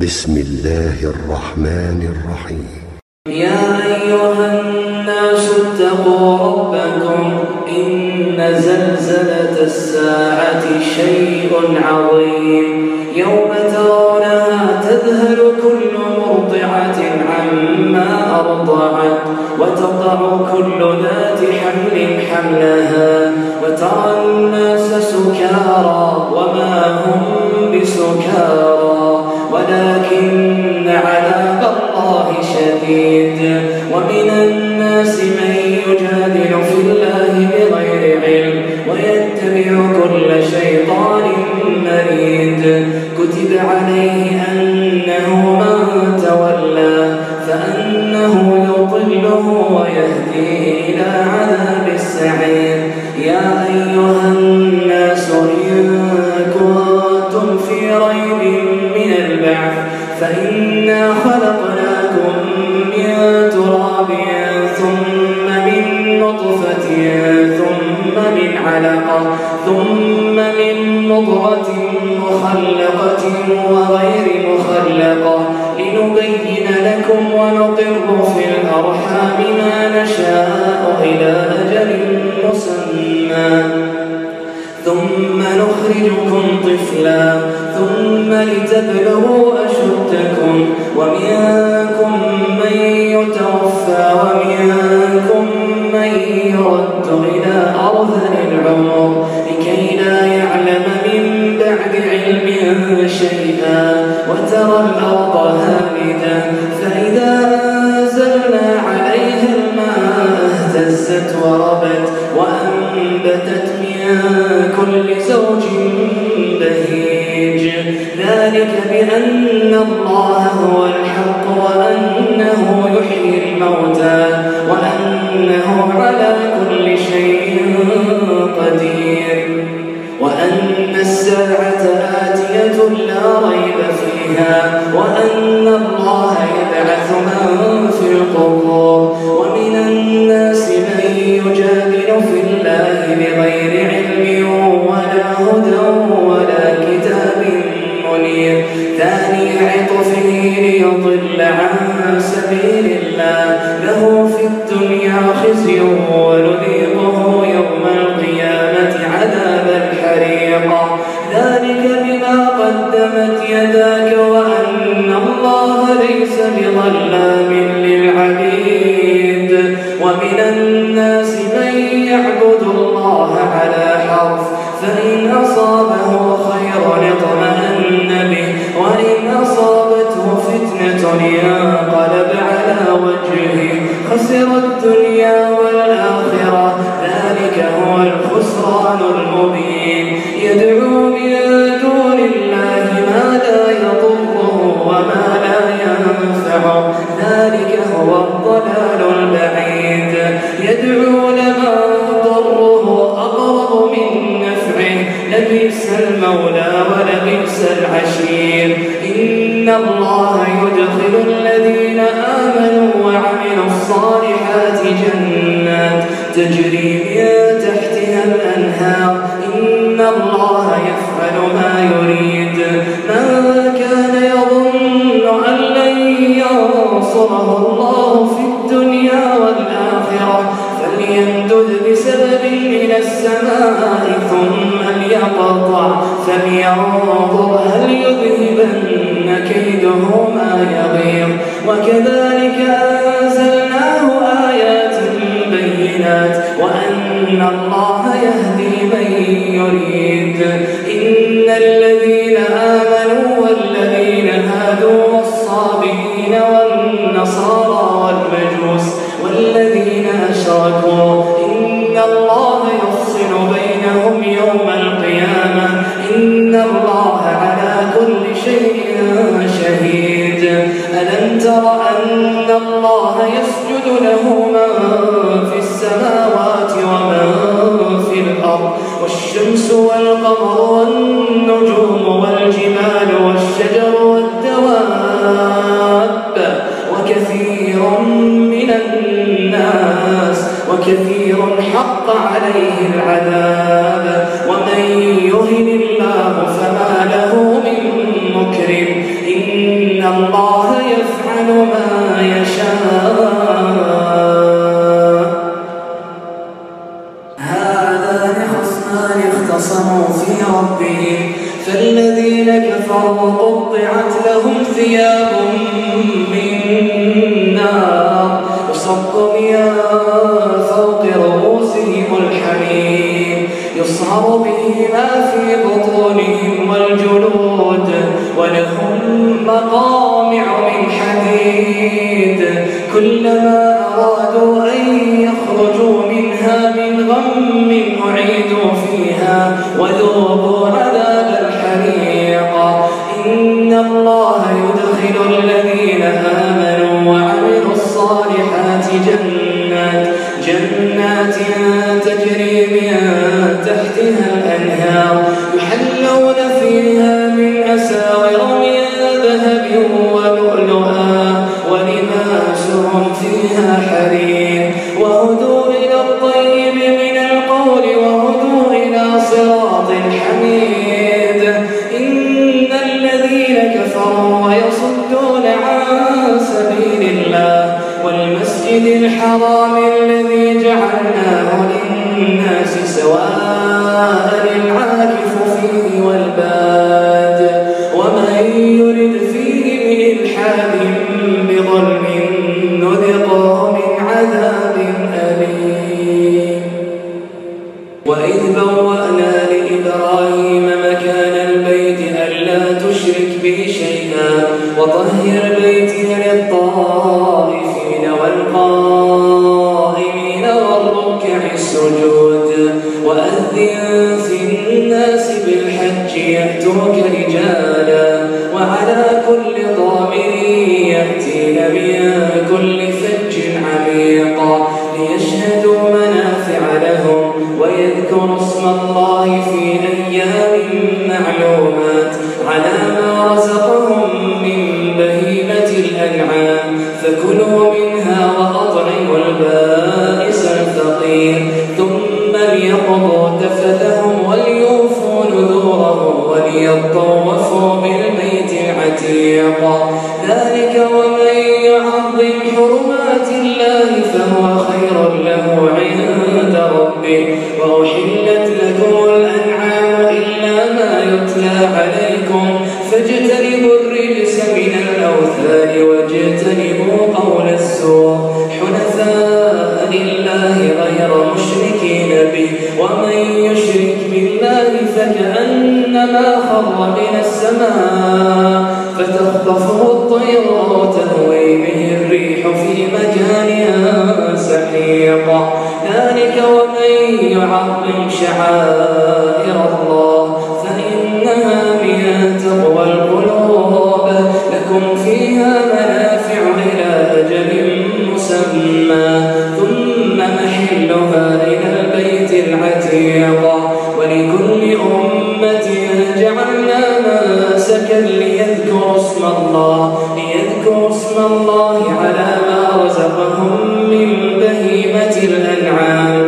بسم الله الرحمن الرحيم. يا أيها الناس اتقوا ربكم إن زلزلة الساعة شيء عظيم يوم ترونها تذهل كل مرضعة عما أرضعت وتضع كل ذات حمل حملها وترى الناس سكارى وما هم بسكارى ولكن عذاب الله شديد. ومن الناس من يجادل في الله بغير علم ويتبع كل شيطان مريد. كتب عليه أنه من تولاه فأنه يضله ويهديه إلى عذاب السعير. يا أيها الناس إن كنتم في ريب من البعث فإنا خلقناكم من تراب ثم من نطفة ثم من علقة ثم من مضغة مخلقة وغير مخلقة لنبين لكم ونقر في الأرحام ما نشاء إلى أجل مسمى ثم نخرجكم طفلا ثم لتبلغوا أشدكم ومنكم من يتوفى ومنكم من يرد إلى أرذل العمر لكي لا يعلم من بعد علم شيئا وترى الأرض هامدة فإذا أنزلنا عليها الماء اهتزت وربت وأنبتت من كل زوج بهيج. ذلك بأن الله هو الحق وأنه يحيي الموتى وأنه على كل شيء قدير وأن الساعة آتية لا ريب فيها وأن الله يبعث من في القبور. ومن الناس من يجادل في الله بغير علم ولا هدى ولا كتاب منير ثاني عطفه ليضل عن سبيل الله له في الدنيا خزي ونذيقه يوم القيامة عذاب الحريق. ذلك بما قدمت يداك وأن الله ليس بظلام للعبيد. ومن الناس من يعبد الله على حرف فإن أصابه خير اطمأن به وإن أصابته فتنة انقلب على وجهه خسر الدنيا والآخرة ذلك هو الخسران المبين. يدعو من دون الله ما لا يضره وما لا ينفعه ذلك هو الضلال البعيد. يدعو لمن ضره أقرب من نفعه لبئس المولى ولبئس العشير. إن الله يدخل الذين آمنوا وعملوا الصالحات جنات تجري من تحتها الأنهار إن الله يفعل ما يريد. من كان يظن أن لن ينصره الله في الدنيا والآخرة فليمدد بسبب إلى السماء ثم ليقطع فلينظر هل يذهبن كيده ما يغيظ. وكذلك أنزلناه آيات بينات وأن الله يهدي من يريد. إن الذين آمنوا والذين هادوا والصابئين والنصارى والمجوس والذين أشركوا إن الله يفصل بينهم يوم القيامة إن الله على كل شيء شهيد. ألم تر أن الله يسجد له من في السماوات ومن في الأرض والشمس والقمر والنجوم والجبال والشجر والدواب وكثير من الناس وكثير حق عليه العذاب ومن يهن الله فما له من مكرم. إن إن الله يفعل ما يشاء. هذان خصمان اختصموا في ربهم فالذين كفروا قطعت لهم ثياب من نار يصب من فوق رؤوسهم الحميم يصهر به ما في بطونهم والجلود ولهم مقامع من حديد كلما أرادوا أن يخرجوا منها من غم أعيدوا فيها وذوقوا عذاب الحريق. إن الله يدخل الذين آمنوا وعملوا الصالحات جنات تجري من تحتها الأنهار يحلون فيها من أساور من ذهب ولؤلؤا ولباسهم فيها حرير وهدوا إلى الطيب من القول وهدوا إلى صراط الحميد. إن الذين كفروا ويصدون عن سبيل الله والمسجد الحرام الذي جعلناه للناس سواء العاكف فيه والباد ومن يرد فيه من إلحاد بظلم نذقه من عذاب أليم. وإذ بوأنا لإبراهيم مكان البيت ألا تشرك به شيئا وطهر بيتي للطائفين والقائمين والركع السجود وأذن في الناس بالحج يأتوك رجالا وعلى كل ضامر يأتين من كل فج عميق ليشهدوا منافع لهم ويذكروا اسم الله في أيام معلومات على ما رزقهم من بهيمة الأنعام فكلوا منها وأطعموا البائس الفقير ثم ليقضوا تفثهم وليوفوا نذورهم وليطوفوا بالبيت العتيق. ذلك ومن يعظم حرمات الله فهو خير له عند ربه. وأحلت لكم الأنعام إلا ما يتلى عليكم فاجتنبوا الرجس من الأوثان واجتنبوا قول الزور حنفاء لله غير مشركين به ومن يشرك بالله فكأنما خر من السماء فتخطفه الطير وتهوي به الريح في مكان سحيق. ذلك ومن يعظم شعائر الله فإنها من تقوى القلوب. لكم فيها منافع إلى أجل مسمى ثم محلها إلى البيت العتيق. ولكل أمة جعلنا منسكا ليذكروا اسم الله على ما رزقهم من بهيمة الأنعام.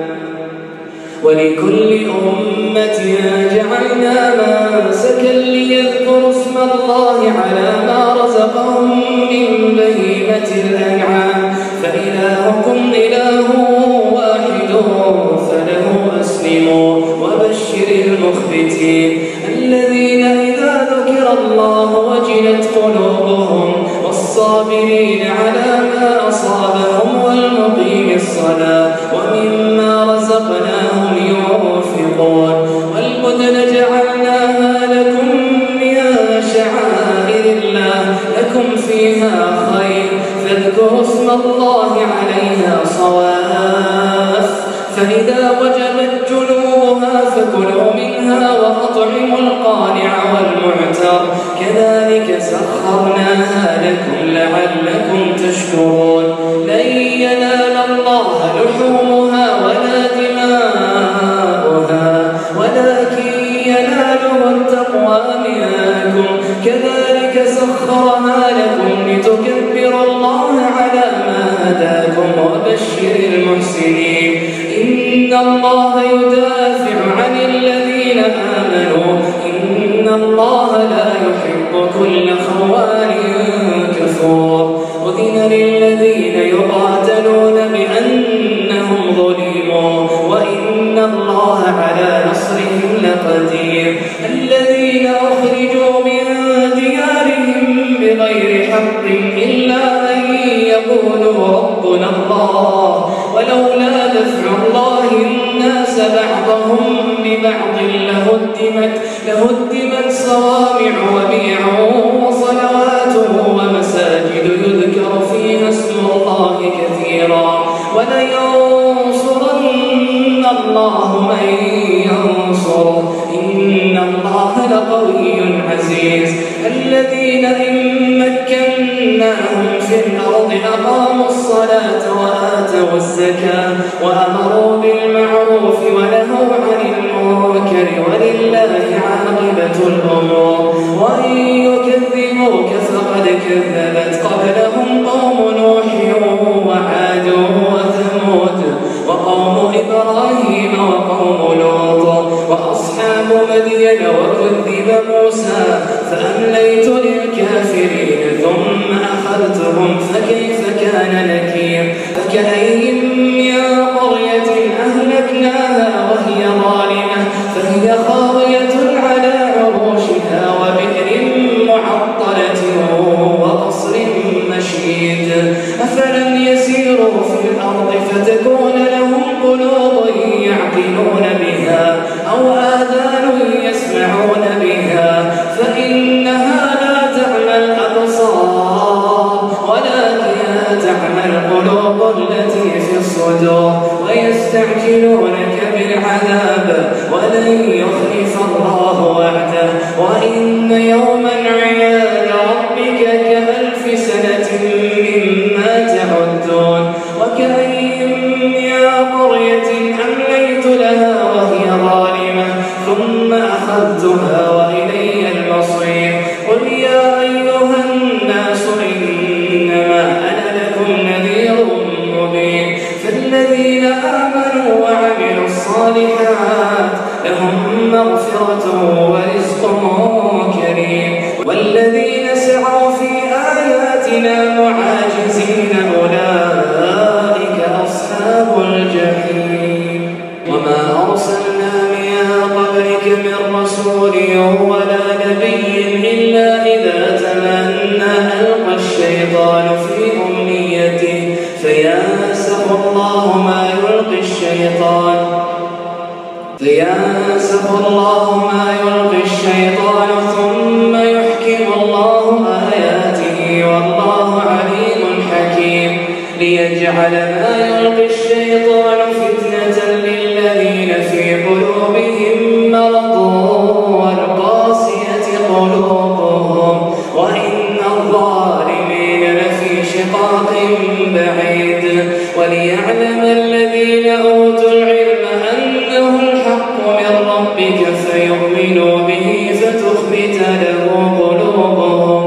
ولكل أمة جعلنا منسكا ليذكروا اسم الله على ما رزقهم من بهيمة الأنعام فإلهكم إله واحد فله أسلموا وبشر المخبتين الذين إذا ذكر الله وجلت قلوبهم والصابرين على ما أصابهم والمقيم الصلاة ومما رزقناهم ينفقون. والبدن جعلناها لكم من شعائر الله لكم فيها خير فاذكروا اسم الله عليها صواف فإذا وجبت جنوبها فكلوا منها وأطعموا القانع والمعتر كذلك سخرناها لكم لعلكم تشكرون. لن ينال الله لحومها ولا دماؤها ولكن يناله التقوى منكم كذلك سخرها لكم لتكبروا الله على ما هداكم وبشر المحسنين. إن الله يدافع عن الذين آمنوا إن الله لا يحب كل خوان كفور. أذن للذين يقاتلون بأنهم ظلموا وإن الله على نصرهم لقدير. الذين أخرجوا من ديارهم بغير حق إلا أن يقولوا ربنا الله ولولا دفع الله الناس بعضهم ببعض لهدمت صوامع وبيع وصلوات ومساجد يذكر فيها اسم الله كثيرا ولينصرن الله من ينصره إن الله لقوي عزيز. الذين إن مكناهم في الأرض أقاموا الصلاة وآتوا الزكاة وأمروا بالمعروف ونهوا عن المنكر ولله عاقبة الأمور. وإن يكذبوك فقد كذبت قبلهم قوم نوح وعاد وثمود وقوم إبراهيم وقوم لوط وأصحاب مدين وكذب موسى فأمليت للكافرين ثم أخذتهم فكيف كان نكير. فكأين من قرية أهلكناها وهي ظالمة فهي خاوية على عروشها وبئر معطلة وقصر مشيد. أفلم يسيروا في الأرض فتكون لهم قلوب يعقلون بها أو آذان يسمعون بها فإنها لا تعمى الأبصار ولكن تعمى القلوب التي في الصدور. ويستعجلونك بالعذاب ولن يخلف الله وعده وإن يوما عند ربك كألف سنة مما تعدون. وكأين من قرية أمليت لها وهي ظالمة ثم أخذتها وإلي المصير. قل يا أيها الناس إنما أنا لكم نذير مبين. فالذين آمنوا وعملوا الصالحات لهم مغفرة ورزق كريم. والذين سعوا في آياتنا معاجزين أولئك أصحاب الجحيم. وما أرسلنا من قبلك من رسول ولا نبي إلا إذا تمنى ألقى الشيطان في أمنيته فينسخ الله ما يلقي الشيطان ثم يحكم الله آياته والله عليم حكيم. ليجعل ما يلقي الشيطان فتنة للذين في قلوبهم مرض والقاسية قلوبهم وإن الظالمين لفي شقاق بعيد. وليعلم الذين أوتوا العلم أنه الحق من ربك فيؤمنوا به فتخبت له قلوبهم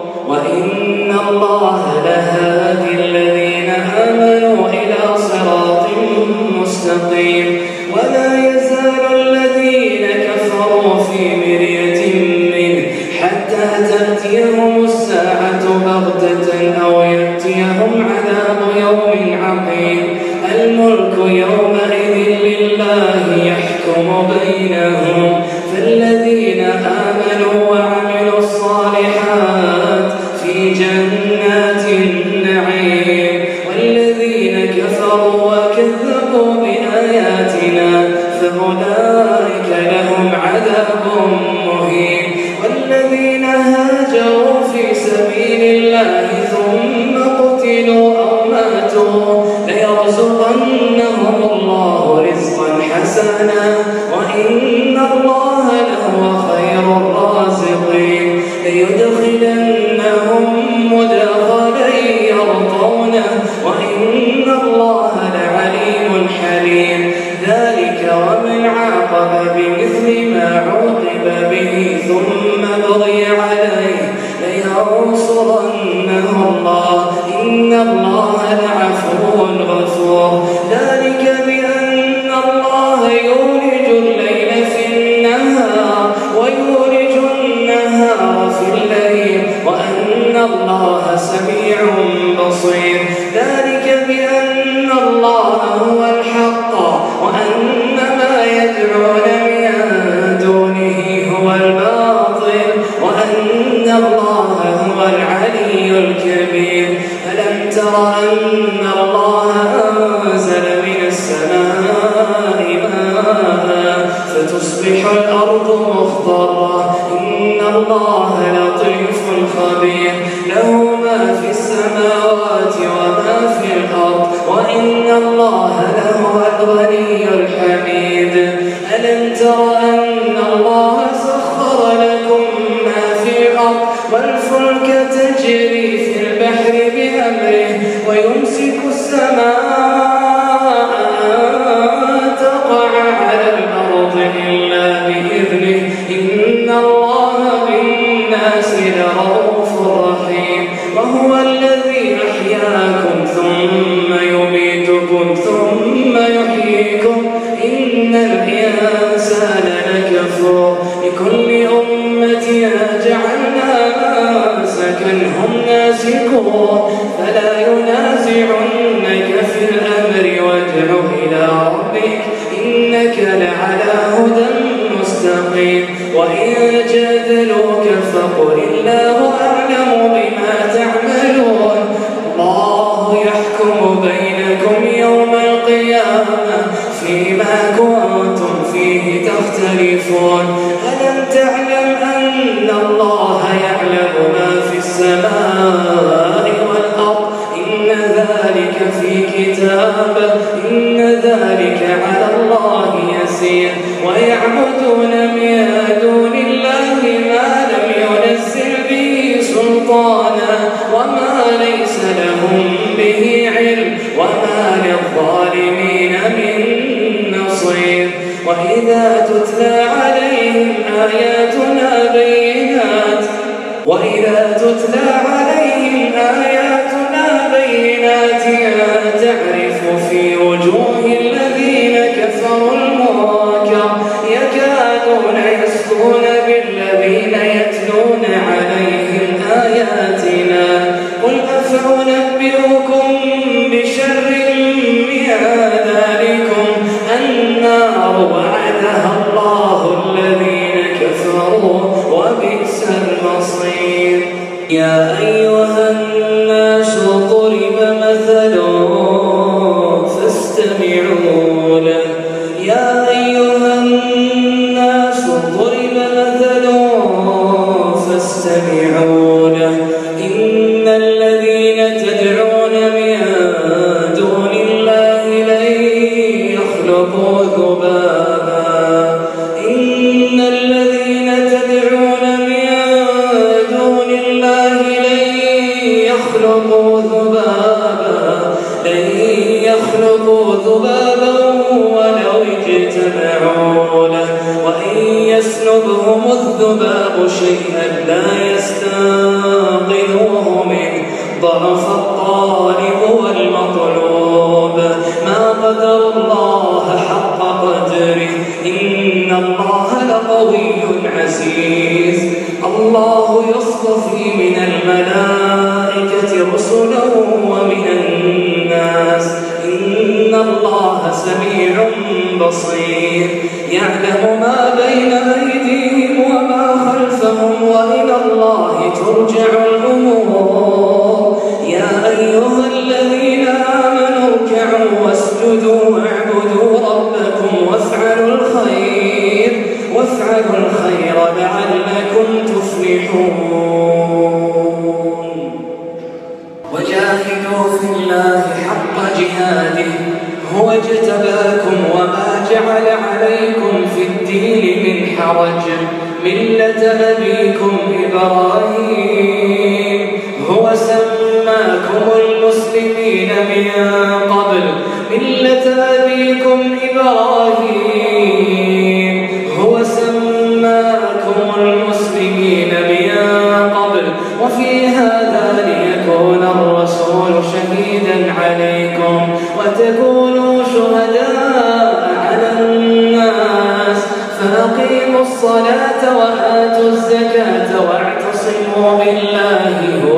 وإن الله لهادي الذين آمنوا إلى صراط مستقيم. ولا يزال الذين كفروا في مرية منه حتى تأتيهم الساعة بغتة أو يأتيهم عذاب يوم عقيم. الملك يومئذ لله يحكم بينهم. فالذين آمنوا وعملوا الصالحات في جنات النعيم والذين كفروا وكذبوا بآياتنا فأولئك لهم عذاب مهين. والذين هاجروا في سبيل الله ثم قتلوا أو ماتوا ليرزقنهم الله رزقا حسنا وإن الله لهو خير الرازقين. ليدخلنهم مدخلا يرضونه وإن الله لعليم حليم. ذلك ومن عاقب بمثل ما عوقب به ثم بغي عليه لينصرنه الله إن الله لعفو غفور. ذلك بأن الله يولج الليل في النهار ويولج الله سميع بصير. ذلك بأن الله هو الحق وأن ما يدعون من دونه هو الباطل وأن الله هو العلي الكبير. ألم تر أن الله أنزل من السماء ماء فتصبح الأرض مخضرة؟ إن الله لطيف خبير، له ما في السماوات وما في الأرض وإن الله لهو الغني الحميد. ألم تر أن الله سخر لكم ما في الأرض والفلك تجري في البحر بأمره ويمسك السماء أن تقع على الأرض إلا بإذنه إن الله بالناس لرؤوف رحيم. وهو الذي أحياكم ثم يميتكم ثم يحييكم إن الإنسان لكفور. لكل أمة جعلنا منسكا هم ناسكوه فلا ينازعنك في الأمر وادع إلى ربك إنك لعلى هدى مستقيم. وإن جادلوك فقل الله أعلم بما تعملون. الله يحكم بينكم يوم القيامة فيما كنتم فيه تختلفون. ألم تعلم أن الله يعلم ما في السماء والأرض؟ إن ذلك في كتاب إن ذلك على الله يسير. ويعبدون من دون الله ما لم ينزل به سلطانا وما ليس لهم به علم وما للظالمين من نصير. وإذا تتلى عليهم آياتنا بينات تعرف في وجوه الذين كفروا المنكر يكادون يسطون بالذين يتلون عليهم آياتنا. قل أفأنبئكم بشر من ذلكم النار وعدها الله الذين كفروا وبئس المصير. يا أيها الناس ضرب مثل فاستمعوا له. يا أيها الناس ضرب مثل فاستمعوا له. إن الذين تدعون من دون الله لن يخلقوا ذبابا. إن الذين تدعون من دون الله لن يخلقوا ذبابا ولو اجتمعوا له. وإن يسلبهم الذباب شيئا لا يستنقذوه منه ضعف الطالب والمطلوب. ما قدر الله حق قدره إن الله لقوي عزيز. الله يصطفي من الملائكة رسلا ومن الناس إن الله سميع بصير. يعلم ما بين أيديهم وما خلفهم وإلى الله ترجع الأمور. يا أيها الذين آمنوا اركعوا واسجدوا واعبدوا ربكم وافعلوا الخير لعلكم تفلحون. وجاهدوا في الله حق جهاده هو اجتباكم وما جعل عليكم في الدين من حرج ملة أبيكم إبراهيم هو سماكم المسلمين من قبل ملة أبيكم إبراهيم هو سماكم المسلمين من قبل وفي هذا ليكون الرسول شهيدا عليكم وتكونوا شهداء على الناس فأقيموا الصلاة وآتوا الزكاة واعتصموا بالله هو